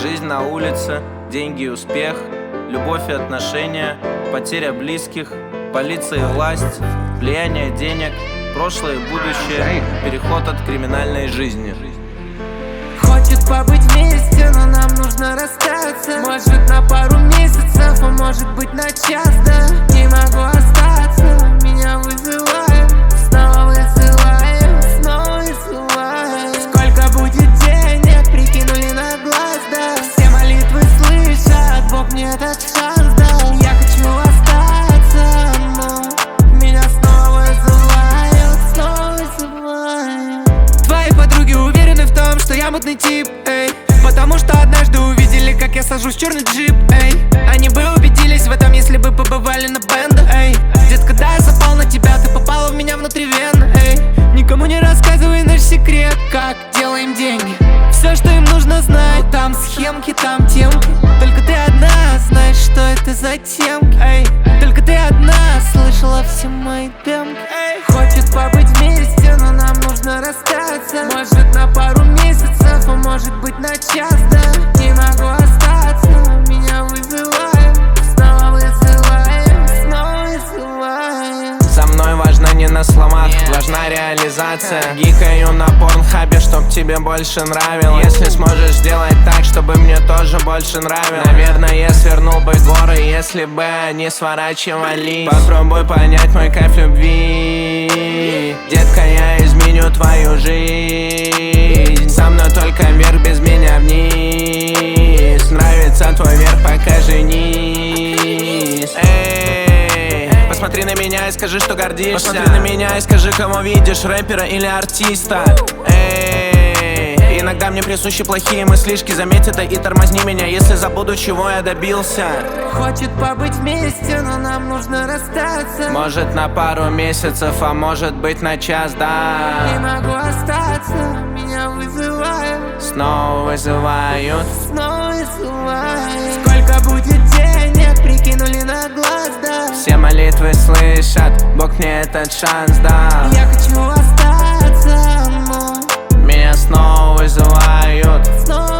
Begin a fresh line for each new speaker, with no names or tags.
Жизнь на улице, деньги и успех, любовь и отношения, потеря близких, полиция и власть, влияние денег, прошлое и будущее, переход от криминальной жизни.
Хочет побыть вместе, но нам нужно расстаться. Может на пару месяцев, а может быть на час, да. Не могу остаться, меня вызывают, снова вызывают, снова вызывают. Сколько будет денег, прикинули на глаз, да. Все молитвы слышат, Бог мне этот шанс дал. Я хочу остаться, но меня снова вызывают, снова вызывают. Твои подруги уверены в том, что я мутный тип, эй, потому что однажды увидели, как я сажусь в черный джип, эй. Они бы убедились в этом, если бы побывали на бендах, эй. Детка, когда я запал на тебя, ты попала в меня внутри вен, эй. Никому не рассказывай наш секрет, как делаем деньги. Все, что им нужно знать, там схемки, там темки. Только ты одна знаешь, что это за темки, эй. Только ты одна слышала все мои демки, эй. Хочет побыть вместе, но нам нужно расстаться. Может на пару месяцев, а может быть на час, да. Не могу остаться, меня вызывают, снова вызывают, снова вызывают.
Со мной важно не на словах, важна реализация. Гикаю на порнхабе, чтоб тебе больше нравилось. Если сможешь сделать так, чтобы мне тоже больше нравилось, наверное, я свернул бы горы, если бы они сворачивали. Попробуй понять мой кайф любви, детка, я изменю твою жизнь. Со мной только вверх, без меня вниз. Нравится твой верх, пока женись. Эй, посмотри на меня и скажи, что гордишься. Посмотри на меня и скажи, кого видишь, рэпера или артиста. Эй, иногда мне присущи плохие мыслишки, заметь это и тормозни меня, если забуду, чего я добился.
Хочет побыть вместе, но нам нужно расстаться.
Может на пару месяцев, а может быть на час,
Не
да.
могу остаться, меня вызывают,
Снова вызывают.
снова вызывают. Сколько будет денег, прикинули на глаз, да.
Все молитвы слышат, Бог мне этот шанс дал.
Я хочу остаться, но
Меня снова вызывают.
снова